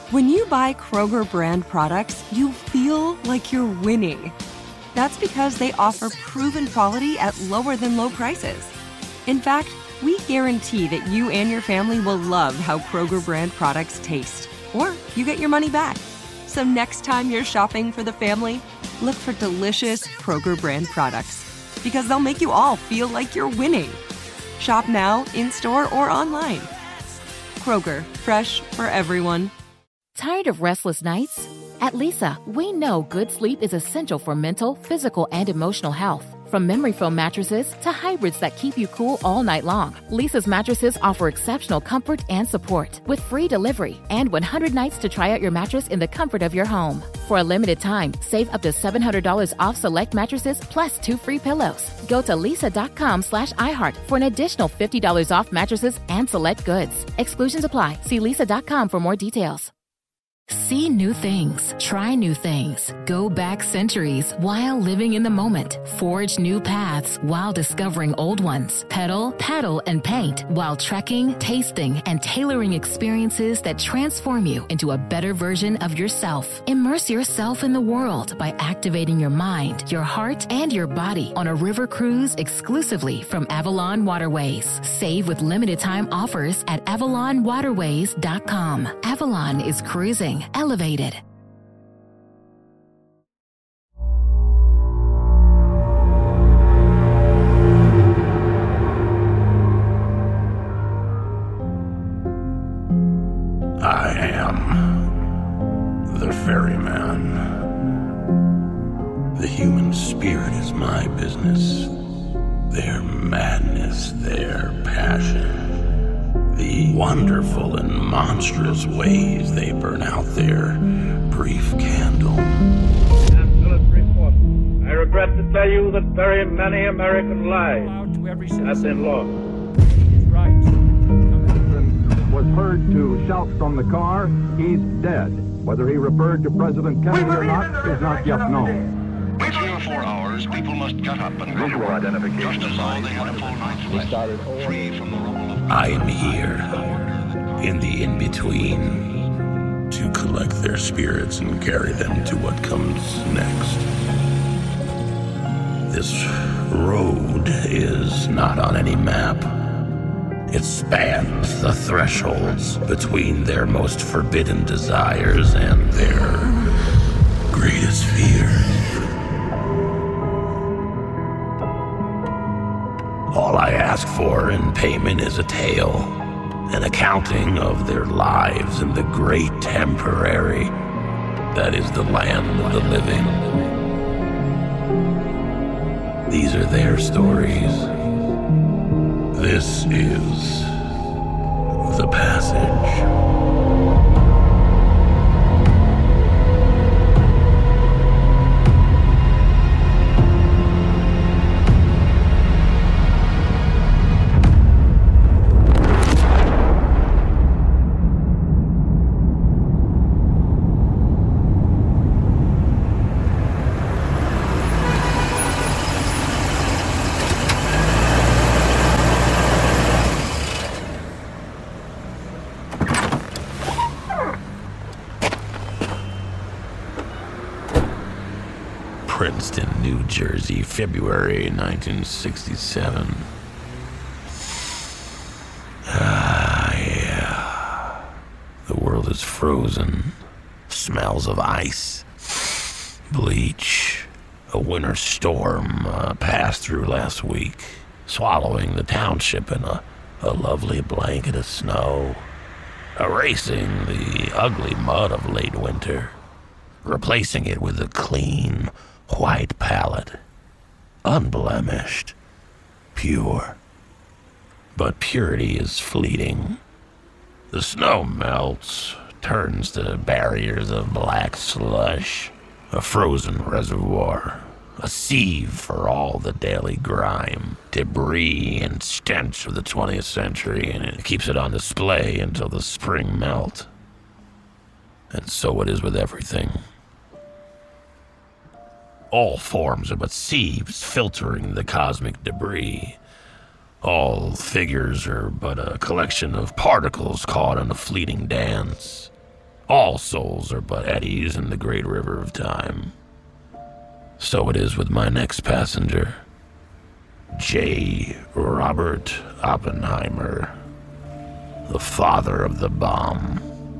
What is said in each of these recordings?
When you buy Kroger brand products, you feel like you're winning. That's because they offer proven quality at lower than low prices. In fact, we guarantee that you and your family will love how Kroger brand products taste, or you get your money back. So next time you're shopping for the family, look for delicious Kroger brand products, because they'll make you all feel like you're winning. Shop now, in-store, or online. Kroger, fresh for everyone. Tired of restless nights? At Leesa, we know good sleep is essential for mental, physical, and emotional health. From memory foam mattresses to hybrids that keep you cool all night long, Leesa's mattresses offer exceptional comfort and support with free delivery and 100 nights to try out your mattress in the comfort of your home. For a limited time, save up to $700 off select mattresses plus 2 free pillows. Go to leesa.com/iHeart for an additional $50 off mattresses and select goods. Exclusions apply. See leesa.com for more details. See new things, try new things, go back centuries while living in the moment, forge new paths while discovering old ones, pedal, paddle, and paint while trekking, tasting, and tailoring experiences that transform you into a better version of yourself. Immerse yourself in the world by activating your mind, your heart, and your body on a river cruise exclusively from Avalon Waterways. Save with limited time offers at AvalonWaterways.com. Avalon is cruising elevated. I am the ferryman. The human spirit is my business. Their madness, their passion. The wonderful and monstrous ways they burn out their brief candle. Military report. I regret to tell you that very many American lives have been lost. Was heard to shout from the car, "He's dead." Whether he referred to President Kennedy or not is not yet known. In 3 or 4 hours, people must get up and go to work, just as though they had a full night's rest, free from the role of... I am here, in the in-between, to collect their spirits and carry them to what comes next. This road is not on any map. It spans the thresholds between their most forbidden desires and their greatest fears. All I ask for in payment is a tale, an accounting of their lives in the great temporary that is the land of the living. These are their stories. This is The Passage. Princeton, New Jersey, February 1967. Yeah. The world is frozen. Smells of ice. Bleach. A winter storm passed through last week, swallowing the township in a lovely blanket of snow, erasing the ugly mud of late winter, replacing it with a clean, white palette, unblemished, pure. But purity is fleeting. The snow melts, turns to barriers of black slush, a frozen reservoir, a sieve for all the daily grime, debris, and stench of the 20th century, and it keeps it on display until the spring melt. And so it is with everything. All forms are but sieves filtering the cosmic debris. All figures are but a collection of particles caught in a fleeting dance. All souls are but eddies in the great river of time. So it is with my next passenger, J. Robert Oppenheimer, the father of the bomb.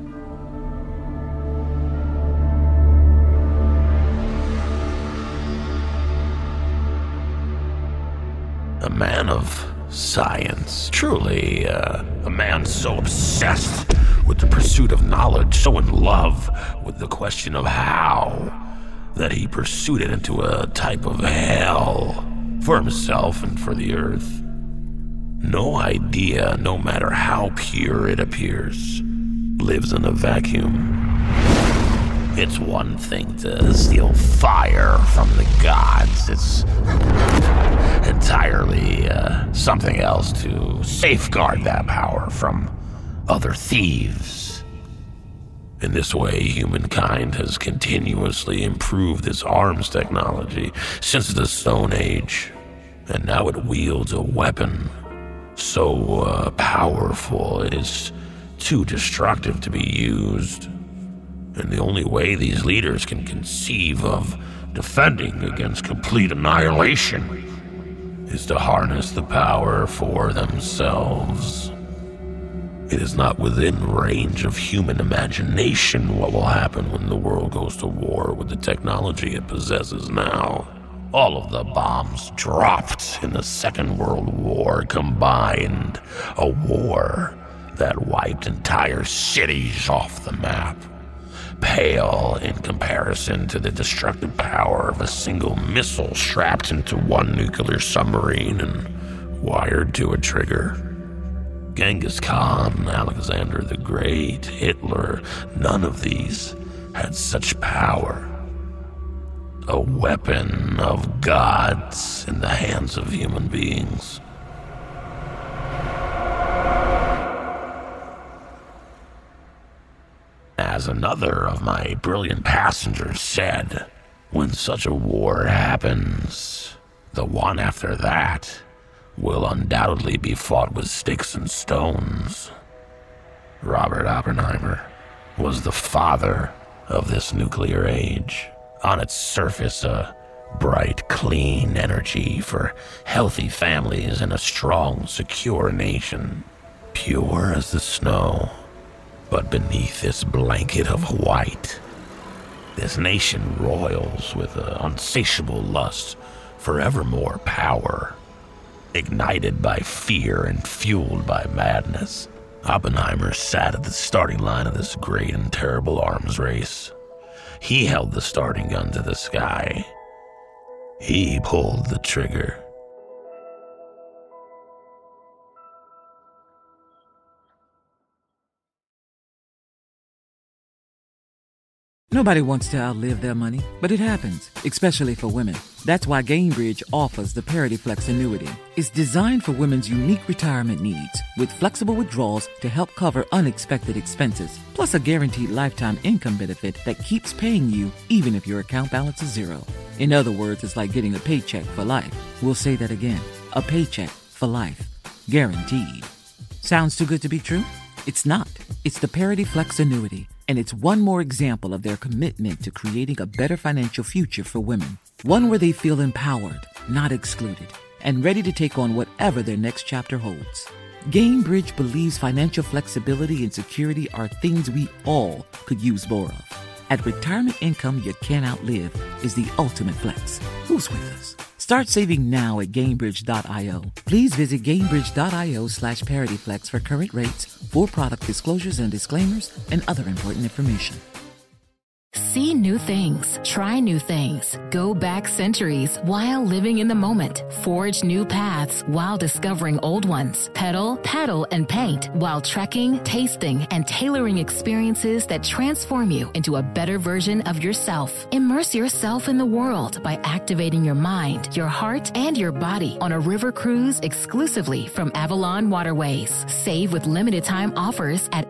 A man of science, truly a man so obsessed with the pursuit of knowledge, so in love with the question of how, that he pursued it into a type of hell for himself and for the earth. No idea, no matter how pure it appears, lives in a vacuum. It's one thing to steal fire from the gods. It's entirely something else to safeguard that power from other thieves. In this way, humankind has continuously improved its arms technology since the Stone Age, and now it wields a weapon so powerful it is too destructive to be used. And the only way these leaders can conceive of defending against complete annihilation is to harness the power for themselves. It is not within range of human imagination what will happen when the world goes to war with the technology it possesses now. All of the bombs dropped in the Second World War combined, a war that wiped entire cities off the map, pale in comparison to the destructive power of a single missile strapped into one nuclear submarine and wired to a trigger. Genghis Khan, Alexander the Great, Hitler, none of these had such power. A weapon of gods in the hands of human beings. As another of my brilliant passengers said, when such a war happens, the one after that will undoubtedly be fought with sticks and stones. Robert Oppenheimer was the father of this nuclear age. On its surface, a bright, clean energy for healthy families and a strong, secure nation, pure as the snow. But beneath this blanket of white, this nation roils with an unsatiable lust for ever more power, ignited by fear and fueled by madness. Oppenheimer sat at the starting line of this great and terrible arms race. He held the starting gun to the sky. He pulled the trigger. Nobody wants to outlive their money, but it happens, especially for women. That's why Gainbridge offers the Parity Flex annuity. It's designed for women's unique retirement needs, with flexible withdrawals to help cover unexpected expenses, plus a guaranteed lifetime income benefit that keeps paying you even if your account balance is zero. In other words, it's like getting a paycheck for life. We'll say that again. A paycheck for life. Guaranteed. Sounds too good to be true? It's not. It's the Parity Flex annuity. And it's one more example of their commitment to creating a better financial future for women. One where they feel empowered, not excluded, and ready to take on whatever their next chapter holds. Gainbridge believes financial flexibility and security are things we all could use more of. At retirement income you can't outlive is the ultimate flex. Who's with us? Start saving now at Gainbridge.io. Please visit Gainbridge.io/ParityFlex for current rates, for product disclosures and disclaimers, and other important information. See new things, try new things, go back centuries while living in the moment, forge new paths while discovering old ones, pedal, paddle, and paint while trekking, tasting, and tailoring experiences that transform you into a better version of yourself. Immerse yourself in the world by activating your mind, your heart, and your body on a river cruise exclusively from Avalon Waterways. Save with limited time offers at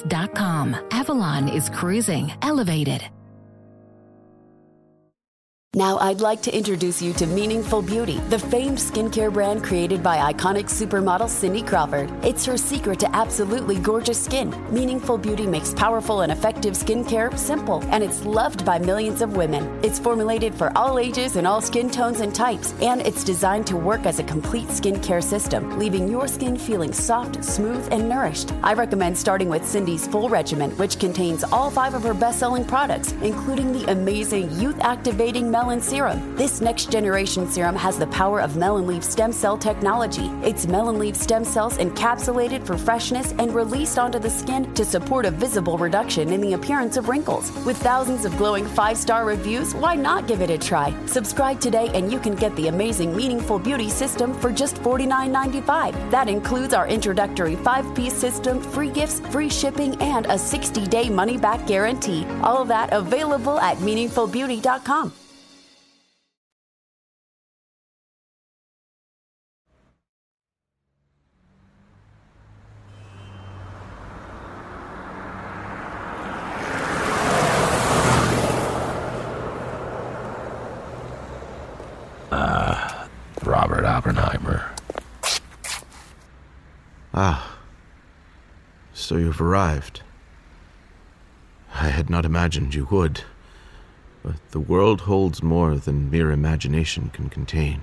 AvalonWaterways.com. Avalon is cruising elevated. Now I'd like to introduce you to Meaningful Beauty, the famed skincare brand created by iconic supermodel Cindy Crawford. It's her secret to absolutely gorgeous skin. Meaningful Beauty makes powerful and effective skincare simple, and it's loved by millions of women. It's formulated for all ages and all skin tones and types, and it's designed to work as a complete skincare system, leaving your skin feeling soft, smooth, and nourished. I recommend starting with Cindy's full regimen, which contains all 5 of her best-selling products, including the amazing youth-activating Melon Serum. This next-generation serum has the power of melon leaf stem cell technology. It's melon leaf stem cells encapsulated for freshness and released onto the skin to support a visible reduction in the appearance of wrinkles. With thousands of glowing 5-star reviews, why not give it a try? Subscribe today and you can get the amazing Meaningful Beauty system for just $49.95. That includes our introductory 5-piece system, free gifts, free shipping, and a 60-day money-back guarantee. All of that available at meaningfulbeauty.com. Robert Oppenheimer. Ah, so you've arrived. I had not imagined you would, but the world holds more than mere imagination can contain.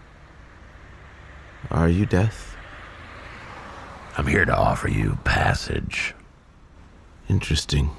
Are you Death? I'm here to offer you passage. Interesting.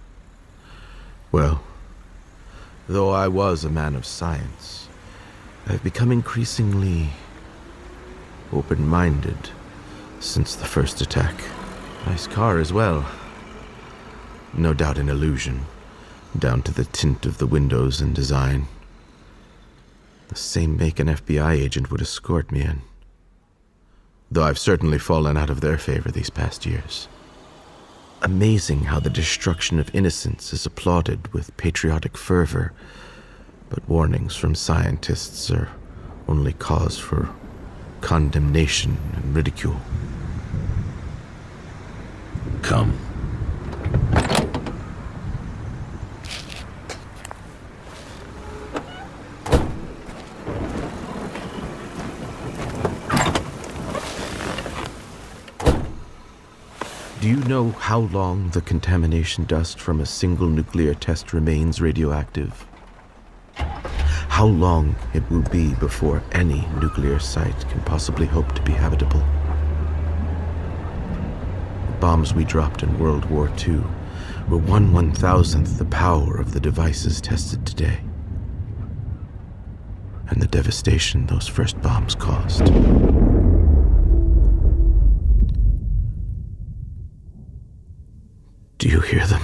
Well, though I was a man of science, I've become increasingly open-minded since the first attack. Nice car as well. No doubt an illusion, down to the tint of the windows and design. The same make an FBI agent would escort me in. Though I've certainly fallen out of their favor these past years. Amazing how the destruction of innocence is applauded with patriotic fervor, but warnings from scientists are only cause for condemnation and ridicule. Come. Do you know how long the contamination dust from a single nuclear test remains radioactive? How long it will be before any nuclear site can possibly hope to be habitable? The bombs we dropped in World War II were 1/1000th the power of the devices tested today. And the devastation those first bombs caused. Do you hear them?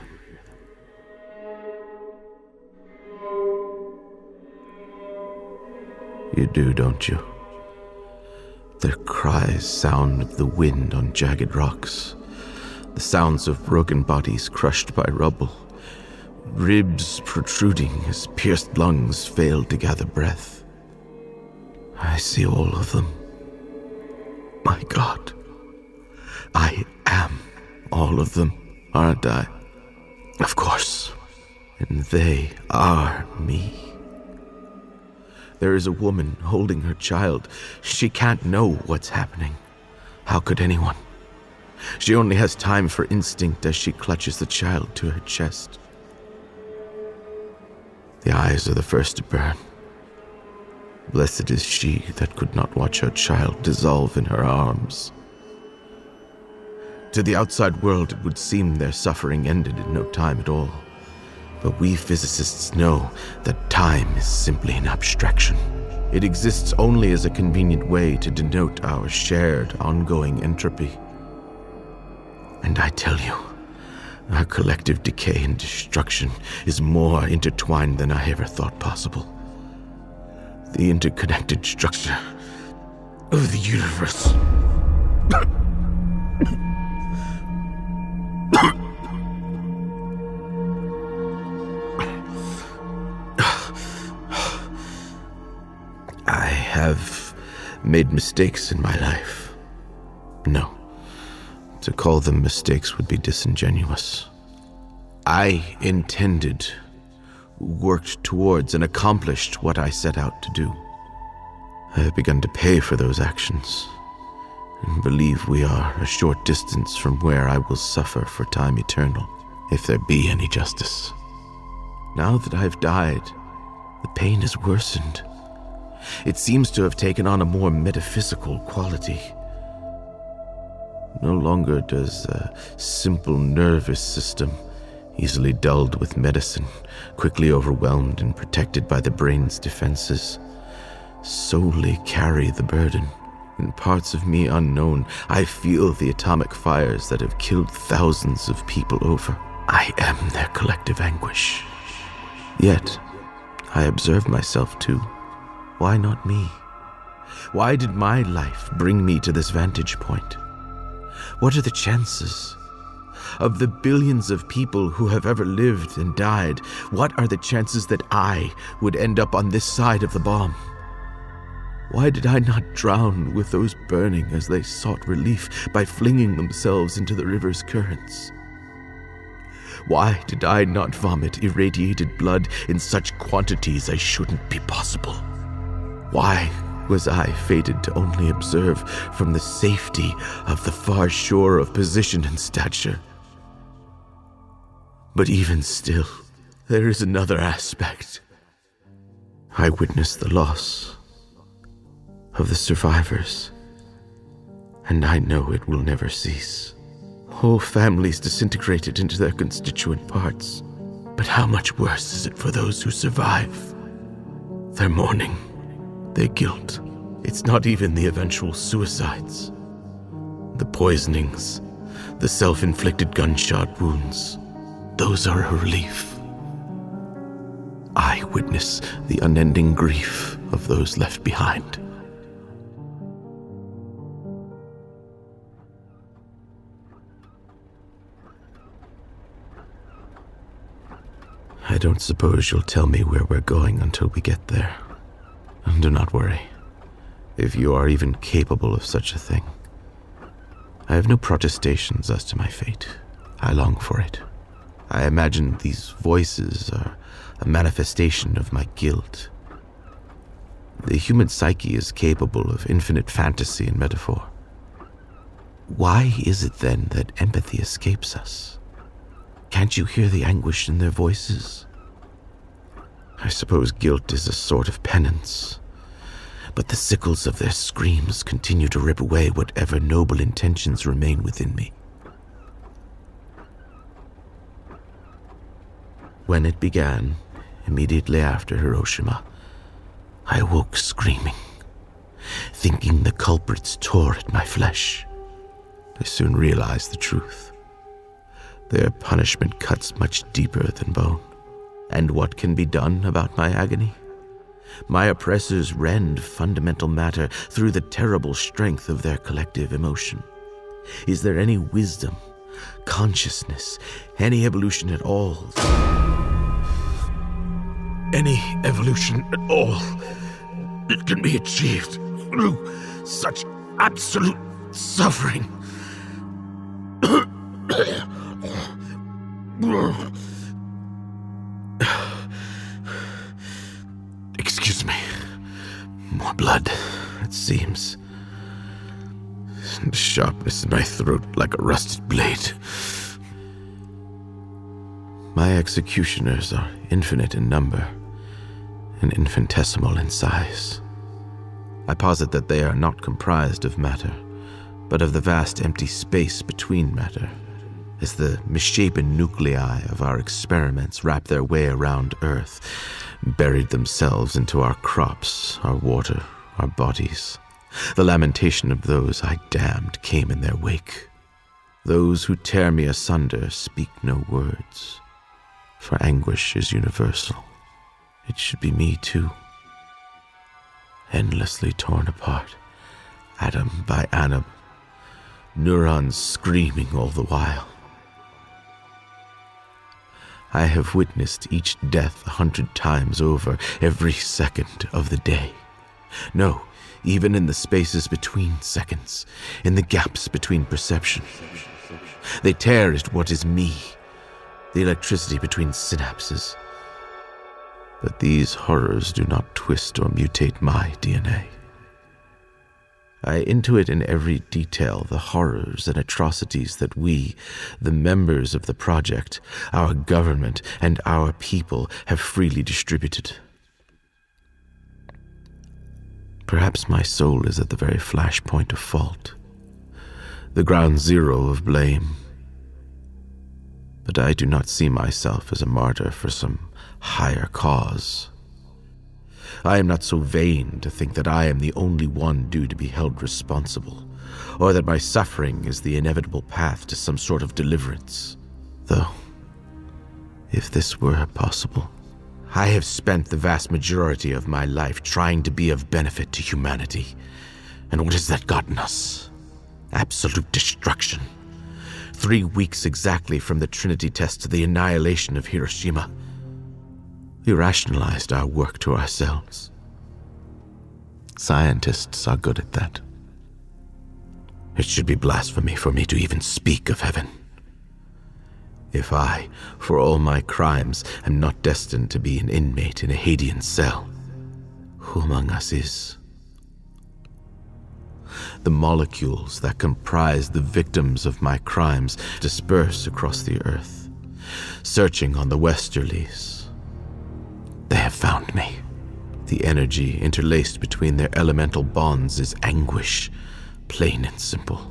You do, don't you? Their cries sound like the wind on jagged rocks, the sounds of broken bodies crushed by rubble, ribs protruding as pierced lungs fail to gather breath. I see all of them. My God, I am all of them, aren't I? Of course, and they are me. There is a woman holding her child. She can't know what's happening. How could anyone? She only has time for instinct as she clutches the child to her chest. The eyes are the first to burn. Blessed is she that could not watch her child dissolve in her arms. To the outside world, it would seem their suffering ended in no time at all. But we physicists know that time is simply an abstraction. It exists only as a convenient way to denote our shared ongoing entropy. And I tell you, our collective decay and destruction is more intertwined than I ever thought possible. The interconnected structure of the universe. I have made mistakes in my life. No, to call them mistakes would be disingenuous. I intended worked towards and accomplished what I set out to do. I have begun to pay for those actions, and believe we are a short distance from where I will suffer for time eternal, if there be any justice. Now that I've died, the pain has worsened. It seems to have taken on a more metaphysical quality. No longer does a simple nervous system, easily dulled with medicine, quickly overwhelmed and protected by the brain's defenses, solely carry the burden. In parts of me unknown, I feel the atomic fires that have killed thousands of people over. I am their collective anguish. Yet, I observe myself too. Why not me? Why did my life bring me to this vantage point? What are the chances? Of the billions of people who have ever lived and died, what are the chances that I would end up on this side of the bomb? Why did I not drown with those burning as they sought relief by flinging themselves into the river's currents? Why did I not vomit irradiated blood in such quantities as shouldn't be possible? Why was I fated to only observe from the safety of the far shore of position and stature? But even still, there is another aspect. I witnessed the loss of the survivors, and I know it will never cease. Whole families disintegrated into their constituent parts. But how much worse is it for those who survive? Their mourning, their guilt. It's not even the eventual suicides, the poisonings, the self-inflicted gunshot wounds. Those are a relief. I witness the unending grief of those left behind. I don't suppose you'll tell me where we're going until we get there. And do not worry, if you are even capable of such a thing. I have no protestations as to my fate. I long for it. I imagine these voices are a manifestation of my guilt. The human psyche is capable of infinite fantasy and metaphor. Why is it then that empathy escapes us? Can't you hear the anguish in their voices? I suppose guilt is a sort of penance, but the sickles of their screams continue to rip away whatever noble intentions remain within me. When it began, immediately after Hiroshima, I awoke screaming, thinking the culprits tore at my flesh. I soon realized the truth. Their punishment cuts much deeper than bone. And what can be done about my agony? My oppressors rend fundamental matter through the terrible strength of their collective emotion. Is there any wisdom, consciousness, any evolution at all? Any evolution at all that can be achieved through such absolute suffering? Excuse me. More blood, it seems. And the sharpness in my throat like a rusted blade. My executioners are infinite in number and infinitesimal in size. I posit that they are not comprised of matter, but of the vast empty space between matter, as the misshapen nuclei of our experiments wrap their way around Earth, buried themselves into our crops, our water, our bodies. The lamentation of those I damned came in their wake. Those who tear me asunder speak no words, for anguish is universal. It should be me too, endlessly torn apart, atom by atom, neurons screaming all the while. I have witnessed each death 100 times over, every second of the day. No, even in the spaces between seconds, in the gaps between perception. They tear at what is me, the electricity between synapses. But these horrors do not twist or mutate my DNA. I intuit in every detail the horrors and atrocities that we, the members of the project, our government, and our people have freely distributed. Perhaps my soul is at the very flashpoint of fault, the ground zero of blame. But I do not see myself as a martyr for some higher cause. I am not so vain to think that I am the only one due to be held responsible, or that my suffering is the inevitable path to some sort of deliverance. Though, if this were possible, I have spent the vast majority of my life trying to be of benefit to humanity. And what has that gotten us? Absolute destruction. 3 weeks exactly from the Trinity test to the annihilation of Hiroshima. We rationalized our work to ourselves. Scientists are good at that. It should be blasphemy for me to even speak of heaven. If I, for all my crimes, am not destined to be an inmate in a Hadean cell, who among us is? The molecules that comprise the victims of my crimes disperse across the earth, searching on the westerlies. They have found me. The energy interlaced between their elemental bonds is anguish, plain and simple.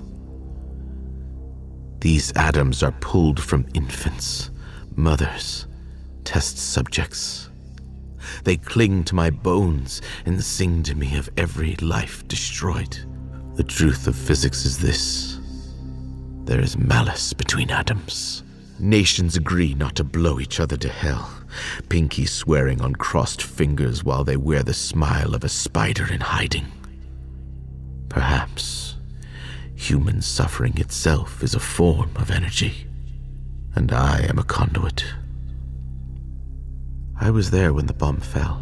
These atoms are pulled from infants, mothers, test subjects. They cling to my bones and sing to me of every life destroyed. The truth of physics is this: there is malice between atoms. Nations agree not to blow each other to hell, pinky swearing on crossed fingers while they wear the smile of a spider in hiding. Perhaps human suffering itself is a form of energy, and I am a conduit. I was there when the bomb fell.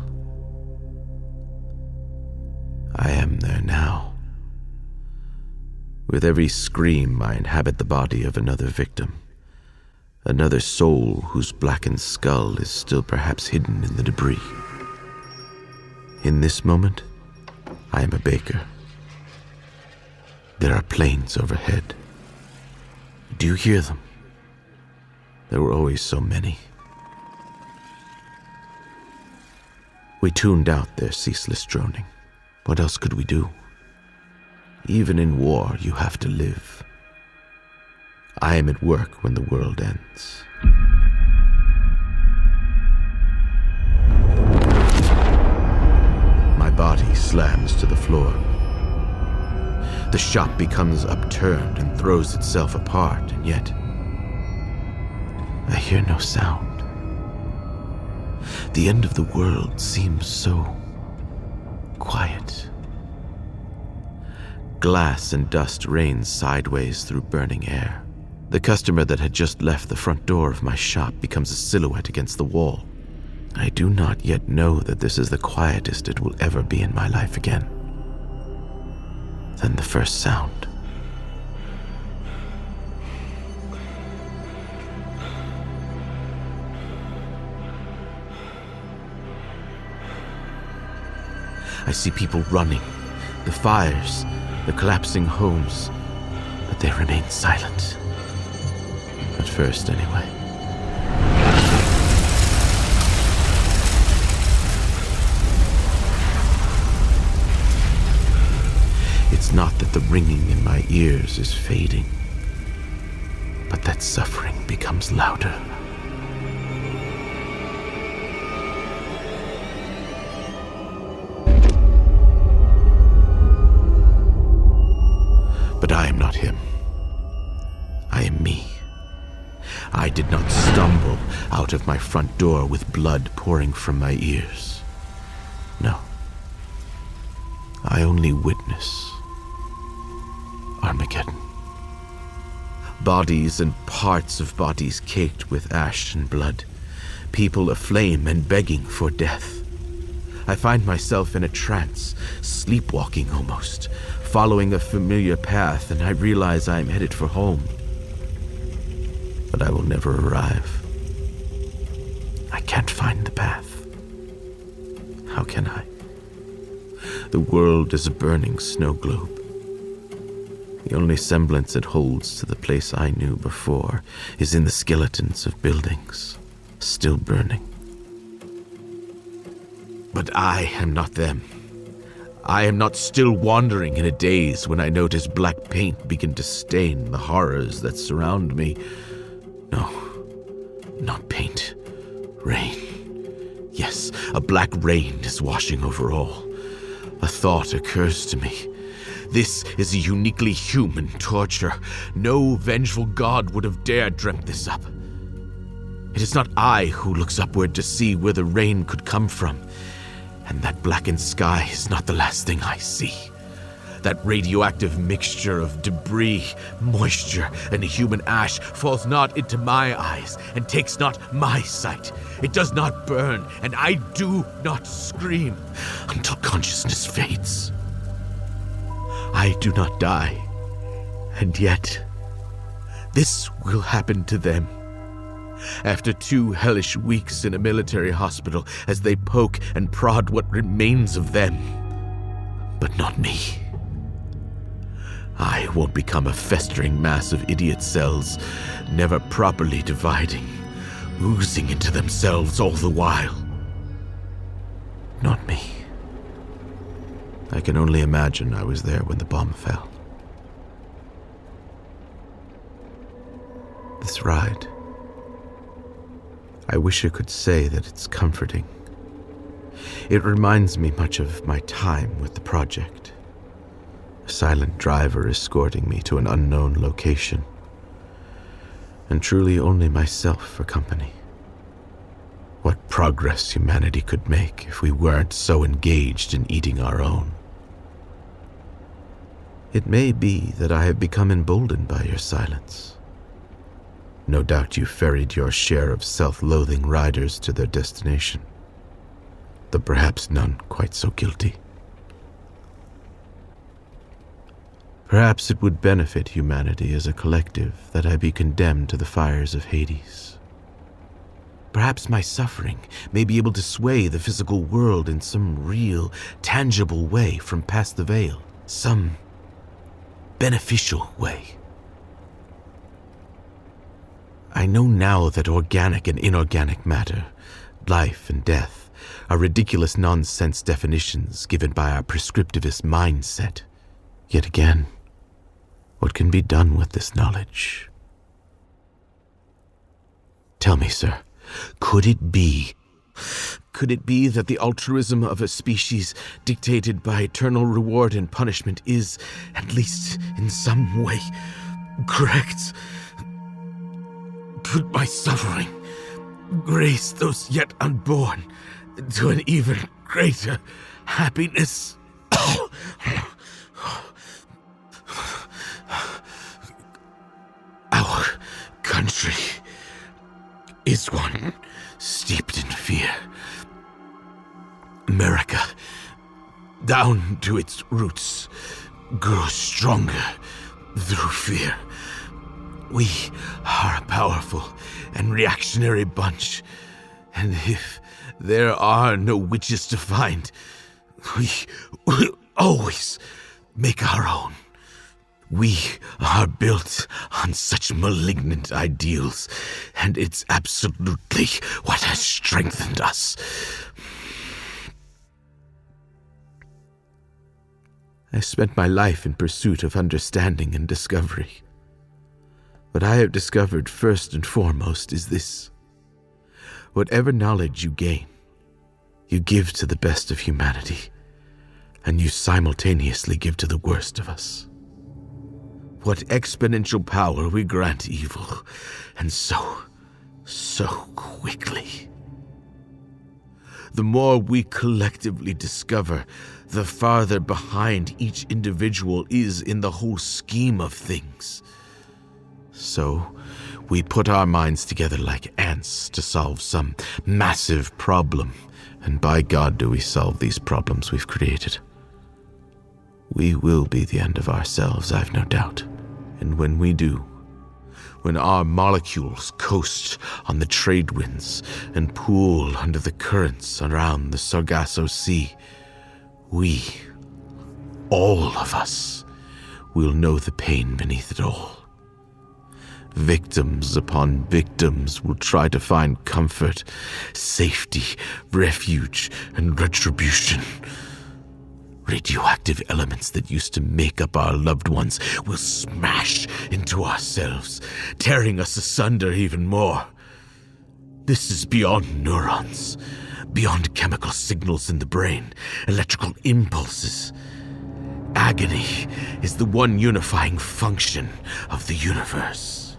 I am there now. With every scream, I inhabit the body of another victim. Another soul whose blackened skull is still perhaps hidden in the debris. In this moment, I am a baker. There are planes overhead. Do you hear them? There were always so many. We tuned out their ceaseless droning. What else could we do? Even in war, you have to live. I am at work when the world ends. My body slams to the floor. The shop becomes upturned and throws itself apart, and yet I hear no sound. The end of the world seems so quiet. Glass and dust rains sideways through burning air. The customer that had just left the front door of my shop becomes a silhouette against the wall. I do not yet know that this is the quietest it will ever be in my life again. Then the first sound. I see people running, the fires, the collapsing homes, but they remain silent. At first, anyway. It's not that the ringing in my ears is fading, but that suffering becomes louder. But I am not him. I am me. I did not stumble out of my front door with blood pouring from my ears. No. I only witness Armageddon. Bodies and parts of bodies caked with ash and blood. People aflame and begging for death. I find myself in a trance, sleepwalking almost, following a familiar path, and I realize I am headed for home. But I will never arrive. I can't find the path. How can I? The world is a burning snow globe. The only semblance it holds to the place I knew before is in the skeletons of buildings, still burning. But I am not them. I am not still wandering in a daze when I notice black paint begin to stain the horrors that surround me. No, not paint. Rain. Yes, a black rain is washing over all. A thought occurs to me. This is a uniquely human torture. No vengeful god would have dared dream this up. It is not I who looks upward to see where the rain could come from. And that blackened sky is not the last thing I see. That radioactive mixture of debris, moisture, and human ash falls not into my eyes and takes not my sight. It does not burn, and I do not scream until consciousness fades. I do not die, and yet this will happen to them. After 2 hellish weeks in a military hospital as they poke and prod what remains of them. But not me. I won't become a festering mass of idiot cells, never properly dividing, oozing into themselves all the while. Not me. I can only imagine I was there when the bomb fell. This ride, I wish I could say that it's comforting. It reminds me much of my time with the project. A silent driver escorting me to an unknown location, and truly only myself for company. What progress humanity could make if we weren't so engaged in eating our own. It may be that I have become emboldened by your silence. No doubt you ferried your share of self-loathing riders to their destination, though perhaps none quite so guilty. Perhaps it would benefit humanity as a collective that I be condemned to the fires of Hades. Perhaps my suffering may be able to sway the physical world in some real, tangible way from past the veil, some beneficial way. I know now that organic and inorganic matter, life and death, are ridiculous nonsense definitions given by our prescriptivist mindset. Yet again, what can be done with this knowledge? Tell me, sir, could it be that the altruism of a species dictated by eternal reward and punishment is, at least in some way, correct? Could my suffering grace those yet unborn to an even greater happiness? Our country is one steeped in fear. America, down to its roots, grows stronger through fear. We are a powerful and reactionary bunch, and if there are no witches to find, we will always make our own. We are built on such malignant ideals, and it's absolutely what has strengthened us. I spent my life in pursuit of understanding and discovery. What I have discovered first and foremost is this. Whatever knowledge you gain, you give to the best of humanity, and you simultaneously give to the worst of us. What exponential power we grant evil, and so quickly. The more we collectively discover, the farther behind each individual is in the whole scheme of things. So, we put our minds together like ants to solve some massive problem, and by God do we solve these problems we've created. We will be the end of ourselves, I've no doubt. And when we do, when our molecules coast on the trade winds and pool under the currents around the Sargasso Sea, we, all of us, will know the pain beneath it all. Victims upon victims will try to find comfort, safety, refuge, and retribution. Radioactive elements that used to make up our loved ones will smash into ourselves, tearing us asunder even more. This is beyond neurons, beyond chemical signals in the brain, electrical impulses. Agony is the one unifying function of the universe.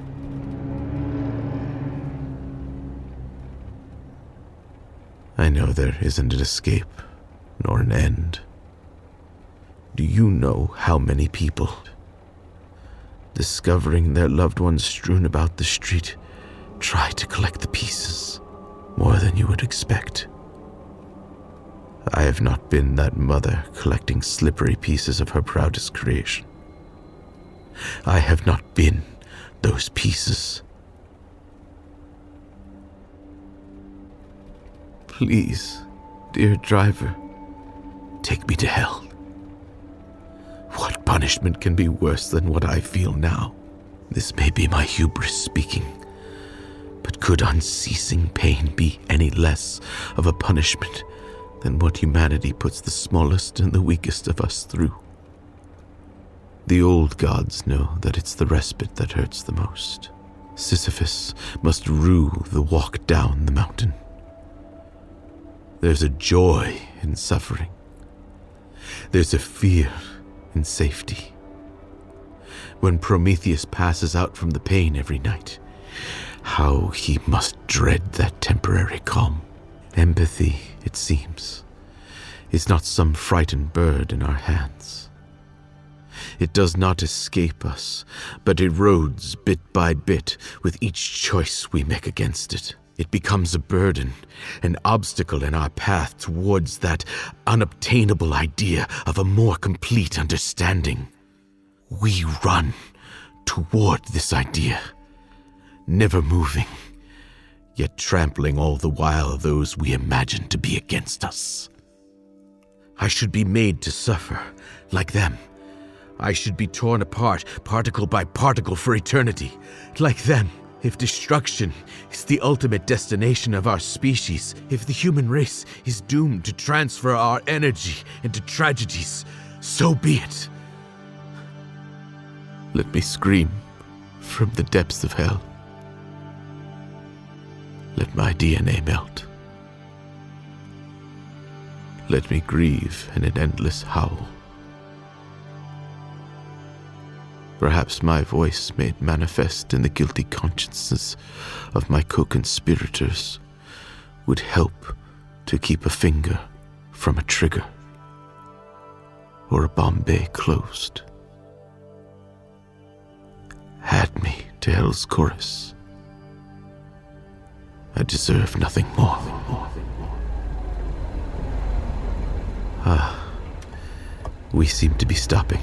I know there isn't an escape, nor an end. Do you know how many people, discovering their loved ones strewn about the street, try to collect the pieces more than you would expect? I have not been that mother collecting slippery pieces of her proudest creation. I have not been those pieces. Please, dear driver, take me to hell. What punishment can be worse than what I feel now? This may be my hubris speaking, but could unceasing pain be any less of a punishment than what humanity puts the smallest and the weakest of us through? The old gods know that it's the respite that hurts the most. Sisyphus must rue the walk down the mountain. There's a joy in suffering. There's a fear in safety. When Prometheus passes out from the pain every night, how he must dread that temporary calm. Empathy, it seems, is not some frightened bird in our hands. It does not escape us, but erodes bit by bit with each choice we make against it. It becomes a burden, an obstacle in our path towards that unobtainable idea of a more complete understanding. We run toward this idea, never moving, yet trampling all the while those we imagine to be against us. I should be made to suffer, like them. I should be torn apart, particle by particle for eternity, like them. If destruction is the ultimate destination of our species, if the human race is doomed to transfer our energy into tragedies, so be it. Let me scream from the depths of hell. Let my DNA melt. Let me grieve in an endless howl. Perhaps my voice made manifest in the guilty consciences of my co-conspirators would help to keep a finger from a trigger or a bomb bay closed. Add me to hell's chorus. I deserve nothing more. We seem to be stopping.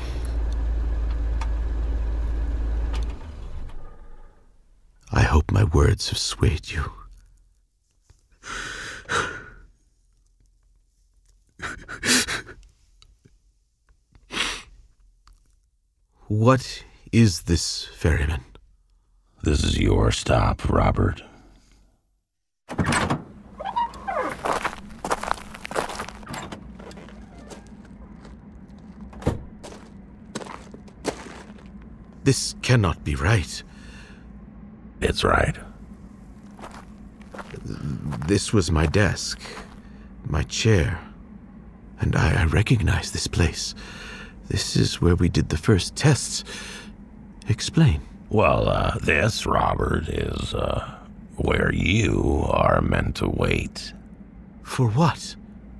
I hope my words have swayed you. What is this, ferryman? This is your stop, Robert. This cannot be right. It's right. This was my desk, my chair, and I recognize this place. This is where we did the first tests. Explain. Well, this, Robert, is where you are meant to wait. For what?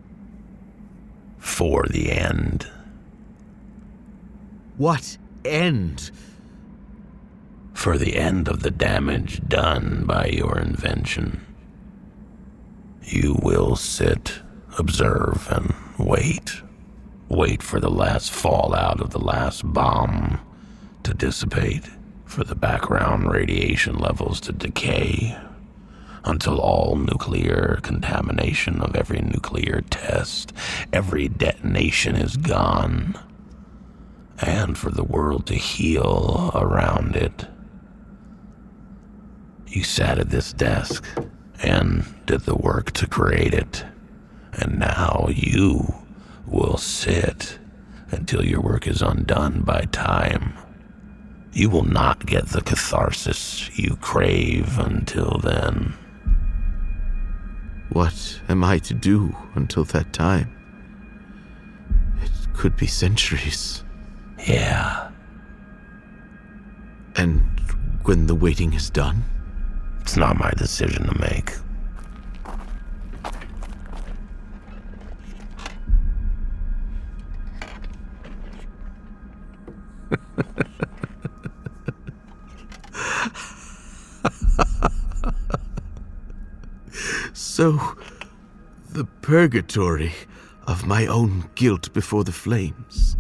For the end. What end? For the end of the damage done by your invention. You will sit, observe, and wait. Wait for the last fallout of the last bomb to dissipate. for the background radiation levels to decay until all nuclear contamination of every nuclear test, every detonation is gone, and for the world to heal around it. You sat at this desk and did the work to create it, and now you will sit until your work is undone by time. You will not get the catharsis you crave until then. What am I to do until that time? It could be centuries. Yeah. And when the waiting is done? It's not my decision to make. So, the purgatory of my own guilt before the flames.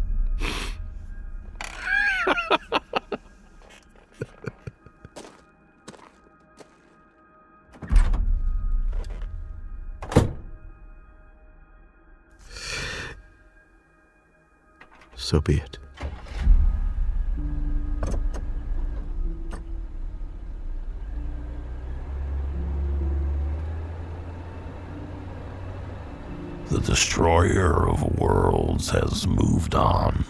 So be it. The destroyer of worlds has moved on.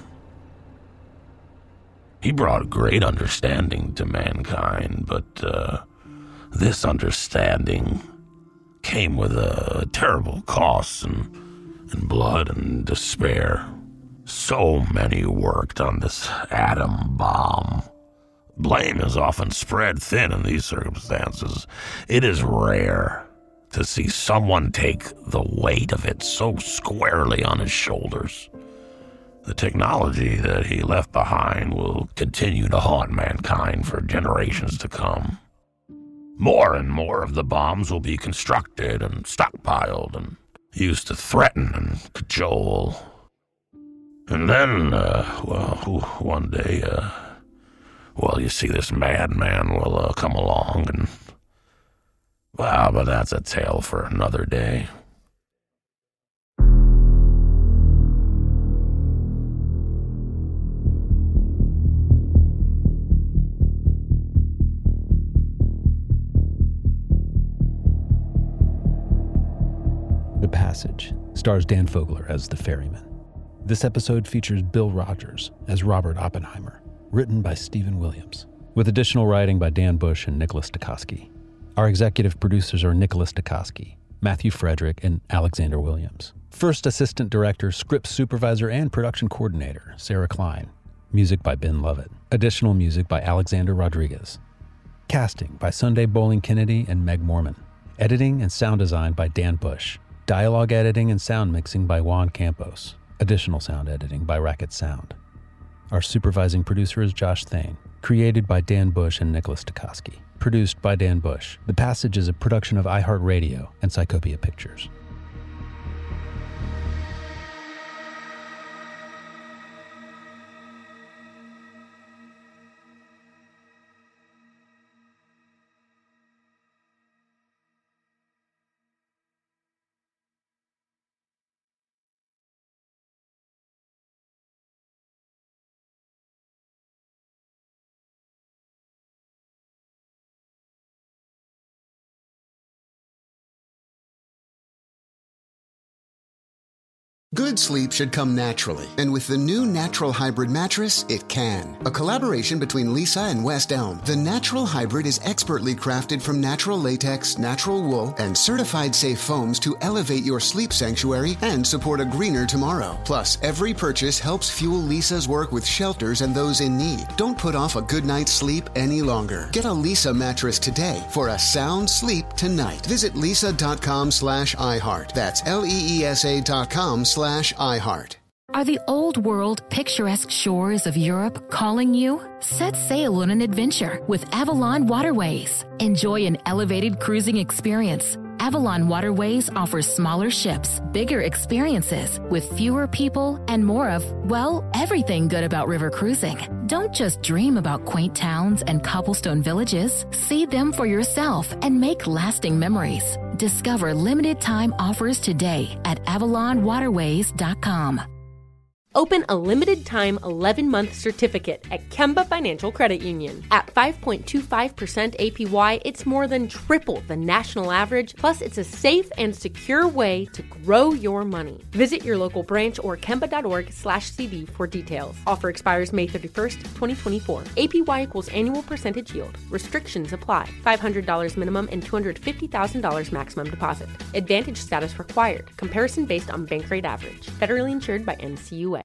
He brought great understanding to mankind, but this understanding came with a terrible cost and blood and despair. So many worked on this atom bomb. Blame is often spread thin in these circumstances. It is rare to see someone take the weight of it so squarely on his shoulders. The technology that he left behind will continue to haunt mankind for generations to come. More and more of the bombs will be constructed and stockpiled and used to threaten and cajole. And then, one day, you see, this madman will come along and, but that's a tale for another day. The Passage stars Dan Fogler as the ferryman. This episode features Bill Rogers as Robert Oppenheimer, written by Stephen Williams, with additional writing by Dan Bush and Nicholas Dukowski. Our executive producers are Nicholas Dukowski, Matthew Frederick, and Alexander Williams. First assistant director, script supervisor, and production coordinator, Sarah Klein. Music by Ben Lovett. Additional music by Alexander Rodriguez. Casting by Sunday Bowling Kennedy and Meg Morman. Editing and sound design by Dan Bush. Dialogue editing and sound mixing by Juan Campos. Additional sound editing by Racket Sound. Our supervising producer is Josh Thane. Created by Dan Bush and Nicholas Dukowski. Produced by Dan Bush. The Passage is a production of iHeartRadio and Psychopia Pictures. Good sleep should come naturally, and with the new Natural Hybrid mattress, it can. A collaboration between Leesa and West Elm, the Natural Hybrid is expertly crafted from natural latex, natural wool, and certified safe foams to elevate your sleep sanctuary and support a greener tomorrow. Plus, every purchase helps fuel Leesa's work with shelters and those in need. Don't put off a good night's sleep any longer. Get a Leesa mattress today for a sound sleep tonight. Visit leesa.com/iHeart. That's LEESA.com/iHeart. Are the old world, picturesque shores of Europe calling you? Set sail on an adventure with Avalon Waterways. Enjoy an elevated cruising experience. Avalon Waterways offers smaller ships, bigger experiences, with fewer people and more of, well, everything good about river cruising. Don't just dream about quaint towns and cobblestone villages. See them for yourself and make lasting memories. Discover limited time offers today at AvalonWaterways.com. Open a limited-time 11-month certificate at Kemba Financial Credit Union. At 5.25% APY, it's more than triple the national average, plus it's a safe and secure way to grow your money. Visit your local branch or kemba.org/cb for details. Offer expires May 31st, 2024. APY equals annual percentage yield. Restrictions apply. $500 minimum and $250,000 maximum deposit. Advantage status required. Comparison based on bank rate average. Federally insured by NCUA.